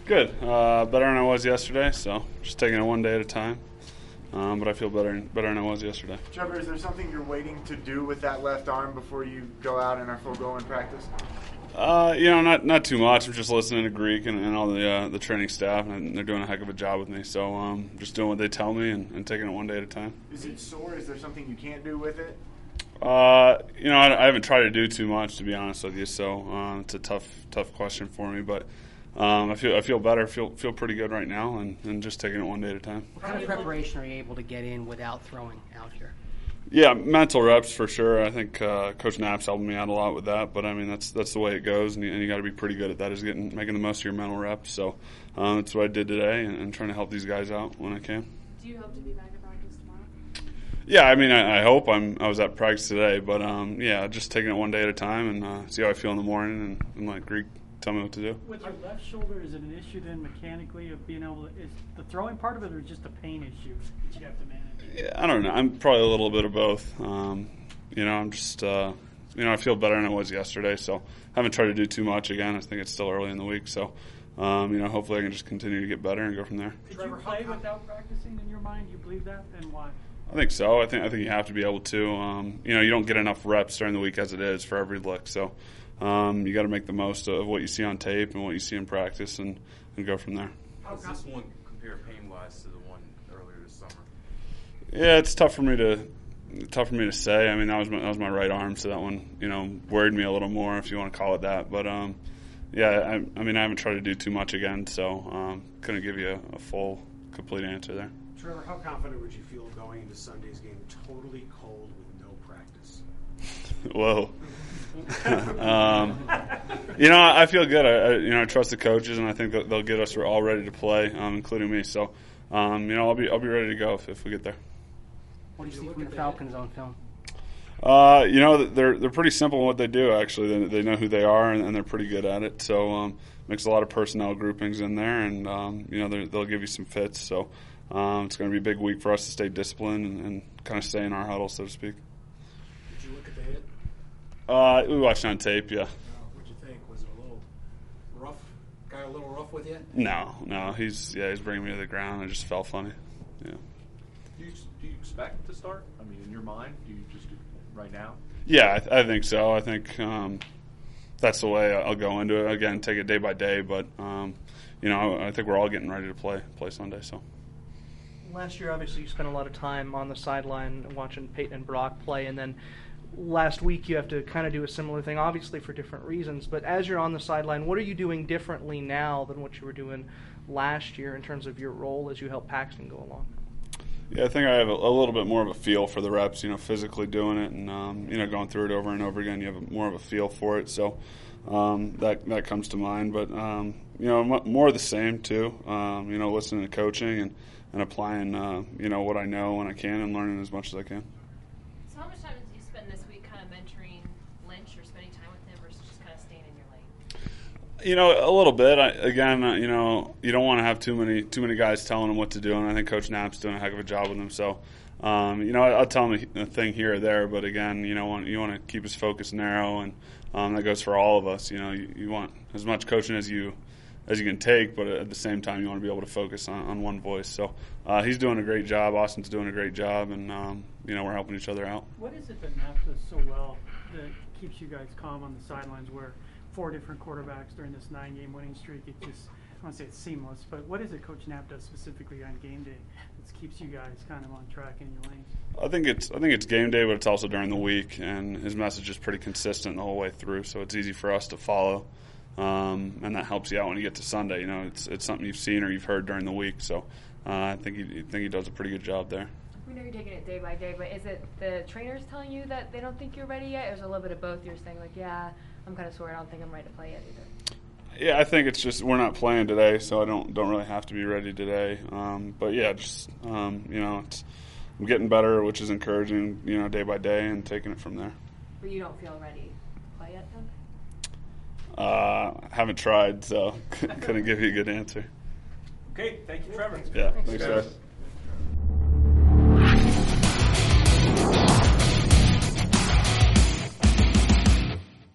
Good. Better than I was yesterday, so just taking it one day at a time. But I feel better than I was yesterday. Trevor, is there something you're waiting to do with that left arm before you go out and are full go in practice? Not too much. I'm just listening to Greek and all the training staff, and they're doing a heck of a job with me. So just doing what they tell me and taking it one day at a time. Is it sore? Is there something you can't do with it? I haven't tried to do too much, to be honest with you. So it's a tough question for me, but I feel better. Feel pretty good right now, and just taking it one day at a time. What kind of preparation are you able to get in without throwing out here? Yeah, mental reps for sure. I think Coach Knapp's helping me out a lot with that. But I mean, that's the way it goes, and you got to be pretty good at that. Is making the most of your mental reps. So that's what I did today, and trying to help these guys out when I can. Do you hope to be back at practice tomorrow? Yeah, I mean, I hope I was at practice today, but just taking it one day at a time and see how I feel in the morning, and let Greek tell me what to do. With your left shoulder, is it an issue then mechanically of being able to, is the throwing part of it or just a pain issue that you have to manage? Yeah, I don't know. I'm probably a little bit of both. I'm just, I feel better than I was yesterday, so I haven't tried to do too much again. I think it's still early in the week, so, hopefully I can just continue to get better and go from there. Did you play without practicing in your mind? Do you believe that, and why? I think so. I think you have to be able to. You don't get enough reps during the week as it is for every lick, so you got to make the most of what you see on tape and what you see in practice, and go from there. How does this one compare pain-wise to the one earlier this summer? Yeah, it's tough for me to say. I mean, that was my right arm, so that one worried me a little more, if you want to call it that. But I haven't tried to do too much again, so couldn't give you a full, complete answer there. Trevor, how confident would you feel going into Sunday's game totally cold with no practice? Whoa. I feel good. I trust the coaches, and I think that they'll get us all ready to play, including me. So, I'll be ready to go if we get there. What do you see from the Falcons on film? They're pretty simple in what they do. Actually, they know who they are, and they're pretty good at it. So, mix a lot of personnel groupings in there, and they'll give you some fits. So, it's going to be a big week for us to stay disciplined and kind of stay in our huddle, so to speak. Did you look at the hit? We watched it on tape, yeah. What'd you think? Was it a little rough? Guy a little rough with you? No. He's bringing me to the ground. It just felt funny. Yeah. Do you expect to start? I mean, in your mind, do you just right now? Yeah, I think so. I think that's the way I'll go into it. Again, take it day by day, but I think we're all getting ready to play Sunday. So. Last year, obviously, you spent a lot of time on the sideline watching Peyton and Brock play, and then last week you have to kind of do a similar thing, obviously for different reasons. But as you're on the sideline, what are you doing differently now than what you were doing last year in terms of your role as you help Paxton go along? Yeah, I think I have a little bit more of a feel for the reps, physically doing it and, going through it over and over again. You have more of a feel for it, so that comes to mind. But, more of the same, too, listening to coaching and applying, what I know when I can and learning as much as I can. So how much time did you spend this week kind of mentoring Lynch or spending time with him versus just kind of staying in your lane? A little bit. You don't want to have too many guys telling him what to do, and I think Coach Knapp's doing a heck of a job with him. So, I'll tell him a thing here or there, but again, you want to keep his focus narrow, and that goes for all of us. You want as much coaching as you can take, but at the same time, you want to be able to focus on one voice. So he's doing a great job. Austin's doing a great job, and we're helping each other out. What is it that Knapp does so well that keeps you guys calm on the sidelines where 4 different quarterbacks during this 9-game winning streak, it just, I don't want to say it's seamless, but what is it Coach Knapp does specifically on game day that keeps you guys kind of on track in your lanes? I think it's game day, but it's also during the week, and his message is pretty consistent the whole way through, so it's easy for us to follow. And that helps you out when you get to Sunday. It's something you've seen or you've heard during the week. So I think he does a pretty good job there. We know you're taking it day by day, but is it the trainers telling you that they don't think you're ready yet, or is it a little bit of both? You're saying like, yeah, I'm kind of sore. I don't think I'm ready to play yet either. Yeah, I think it's just we're not playing today, so I don't really have to be ready today. But yeah, just I'm getting better, which is encouraging. Day by day, and taking it from there. But you don't feel ready to play yet, then? Haven't tried, so couldn't give you a good answer. Okay, thank you, Trevor. Yeah, thanks guys.